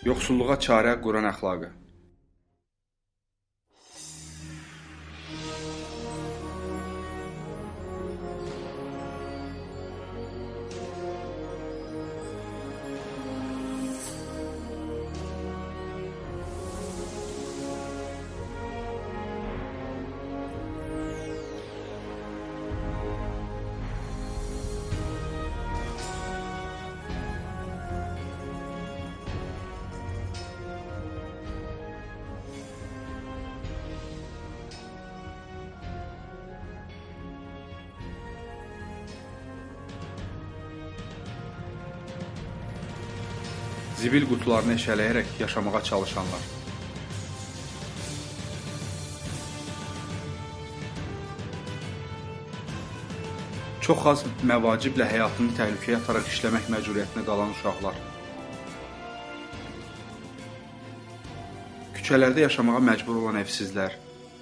Yoxsulluğa çarə Quran əxlaqı. Zibil qutularını eşələyərək yaşamağa çalışanlar. Çox az məvaciblə həyatını təhlükəyə ataraq işləmək məcburiyyətinə qalan uşaqlar. Küçələrdə yaşamağa məcbur olan evsizlər.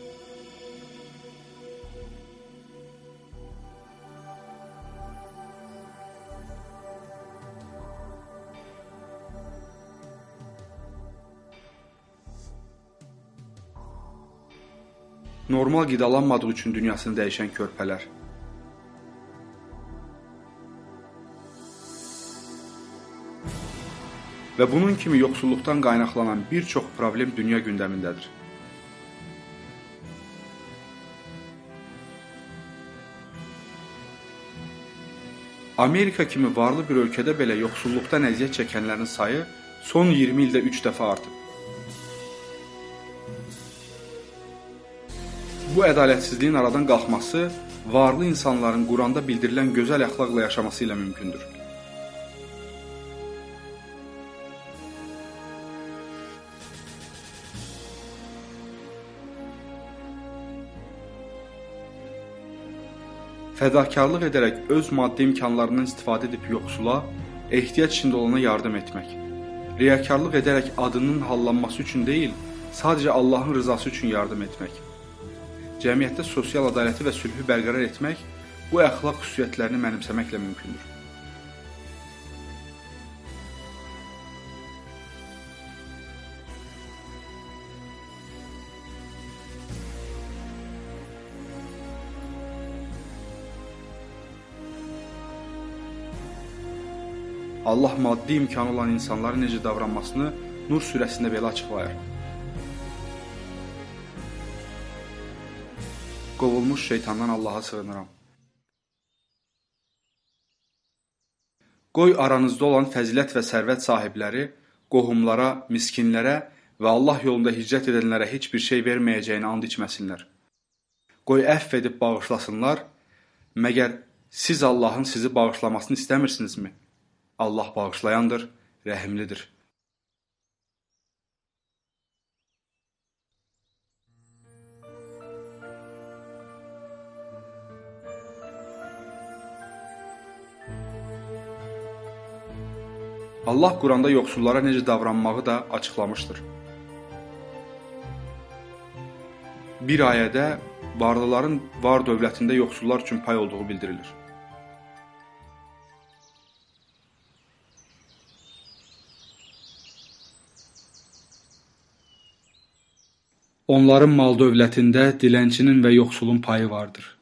Normal qidalanmadığı üçün dünyasını dəyişən körpələr. Və bunun kimi yoxsulluqdan qaynaqlanan bir çox problem dünya gündəmindədir. Amerika kimi varlı bir ölkədə belə yoxsulluqdan əziyyət çəkənlərin sayı son 20 ildə 3 dəfə artıb. Bu ədalətsizliyin aradan qalxması varlı insanların Quranda bildirilən gözəl əxlaqla yaşaması ilə mümkündür. Fədakarlıq edərək öz maddi imkanlarından istifadə edib yoxsula, ehtiyac içində olana yardım etmək. Riyakarlıq edərək adının hallanması üçün deyil, sadəcə Allahın rızası üçün yardım etmək. Cəmiyyətdə sosial ədaləti və sülhü bərqərar etmək bu əxlaq xüsusiyyətlərini mənimsəməklə mümkündür. Allah maddi imkanı olan insanların necə davranmasını Nur surəsində belə açıqlayır. Qovulmuş şeytandan Allaha sığınıram. Qoy aranızda olan fəzilət və sərvət sahibləri, qohumlara, miskinlərə və Allah yolunda hicrət edənlərə heç bir şey verməyəcəyini and içməsinlər. Qoy əfv edib bağışlasınlar, məgər siz Allahın sizi bağışlamasını istəmirsinizmi? Allah bağışlayandır, rəhimlidir. Allah Quranda yoxsullara necə davranmağı da açıqlamışdır. Bir ayədə varlıların var dövlətində yoxsullar üçün pay olduğu bildirilir. Onların mal dövlətində dilənçinin və yoxsulun payı vardır.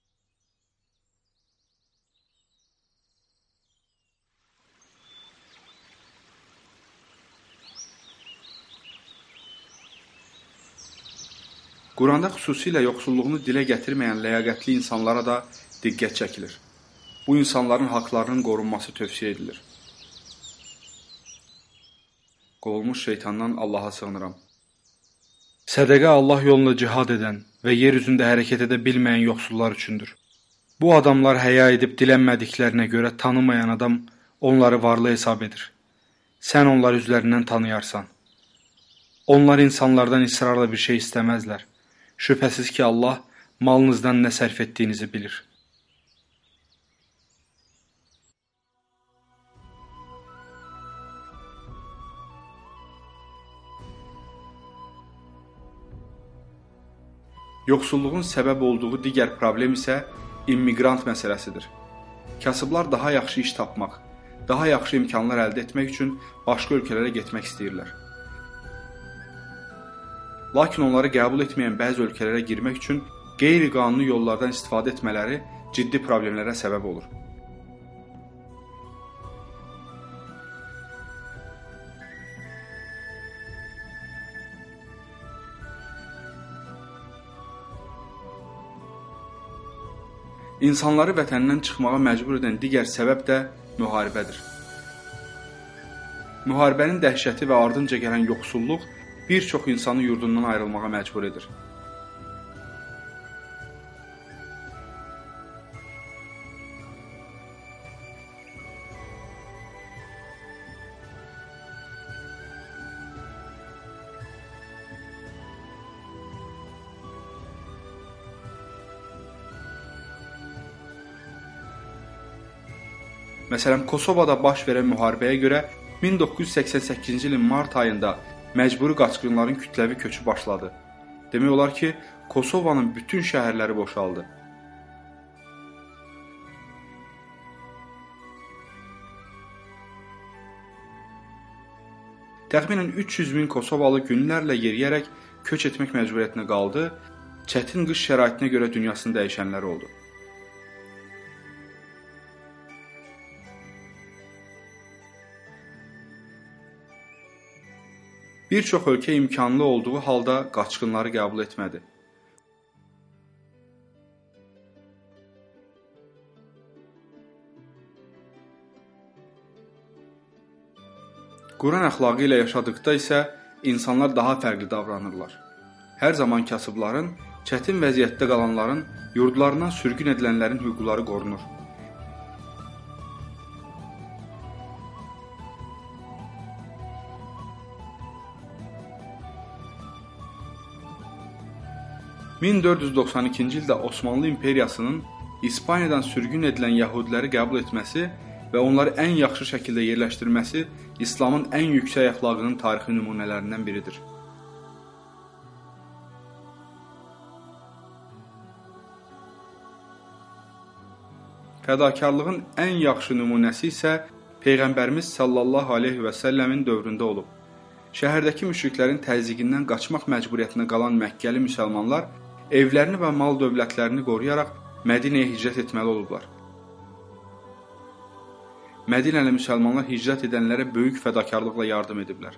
Quranda xüsusilə yoxsulluğunu dilə gətirməyən ləyaqətli insanlara da diqqət çəkilir. Bu insanların haqlarının qorunması tövsiyə edilir. Qovulmuş şeytandan Allaha sığınıram. Sədəqə Allah yolunda cihad edən və yer üzündə hərəkət edə bilməyən yoxsullar üçündür. Bu adamlar həya edib dilənmədiklərinə görə tanımayan adam onları varlı hesab edir. Sən onları üzlərindən tanıyarsan. Onlar insanlardan israrla bir şey istəməzlər. Şübhəsiz ki, Allah malınızdan nə sərf etdiyinizi bilir. Yoxsulluğun səbəb olduğu digər problem isə immiqrant məsələsidir. Kasıblar daha yaxşı iş tapmaq, daha yaxşı imkanlar əldə etmək üçün başqa ölkələrə getmək istəyirlər. Lakin onları qəbul etməyən bəzi ölkələrə girmək üçün qeyri-qanuni yollardan istifadə etmələri ciddi problemlərə səbəb olur. İnsanları vətənindən çıxmağa məcbur edən digər səbəb də müharibədir. Müharibənin dəhşəti və ardınca gələn yoxsulluq bir çox insanı yurdundan ayrılmağa məcbur edir. Məsələn, Kosovada baş verən müharibəyə görə 1988-ci ilin mart ayında məcburi qaçqınların kütləvi köçü başladı. Demək olar ki, Kosovanın bütün şəhərləri boşaldı. Təxminən 300 min Kosovalı günlərlə yeriyərək köç etmək məcburiyyətinə qaldı, çətin qış şəraitinə görə dünyasını dəyişənlər oldu. Bir çox ölkə imkanlı olduğu halda qaçqınları qəbul etmədi. Quran əxlaqı ilə yaşadıqda isə insanlar daha fərqli davranırlar. Hər zaman kasıbların, çətin vəziyyətdə qalanların, yurdlarından sürgün edilənlərin hüquqları qorunur. (1492-ci ildə Osmanlı İmperiyasının İspaniyadan sürgün edilən yəhudiləri qəbul etməsi və onları ən yaxşı şəkildə yerləşdirməsi İslamın ən yüksək əxlaqının tarixi nümunələrindən biridir. Fədakarlığın ən yaxşı nümunəsi isə Peyğəmbərimiz sallallahu aleyhi və səlləmin dövründə olub. Şəhərdəki müşriklərin təzyiqindən qaçmaq məcburiyyətinə qalan Məkkəli müsəlmanlar evlərini və mal dövlətlərini qoruyaraq Mədinəyə hicrət etməli olublar. Mədinəli müsəlmanlar hicrət edənlərə böyük fədakarlıqla yardım ediblər.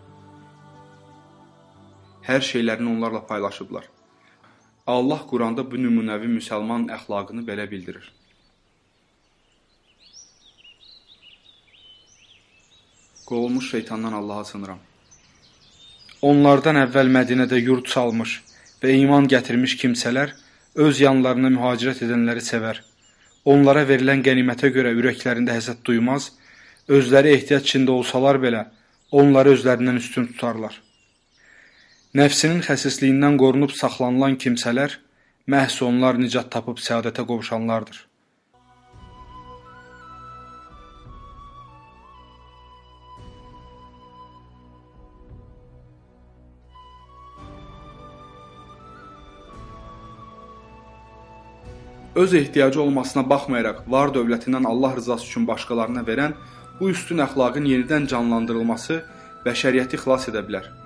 Hər şeylərini onlarla paylaşıblar. Allah Quranda bu nümunəvi müsəlman əxlaqını belə bildirir. Qovulmuş şeytandan Allaha sığınıram. Onlardan əvvəl Mədinədə yurd salmış və iman gətirmiş kimsələr öz yanlarına mühacirət edənləri sevər. Onlara verilən qənimətə görə ürəklərində həsəd duymaz, özləri ehtiyac içində olsalar belə onları özlərindən üstün tutarlar. Nəfsinin xəsisliyindən qorunub saxlanılan kimsələr məhz onlar nicat tapıb səadətə qovuşanlardır. Öz ehtiyacı olmasına baxmayaraq var dövlətindən Allah rızası üçün başqalarına verən bu üstün əxlaqın yenidən canlandırılması bəşəriyyəti xilas edə bilər.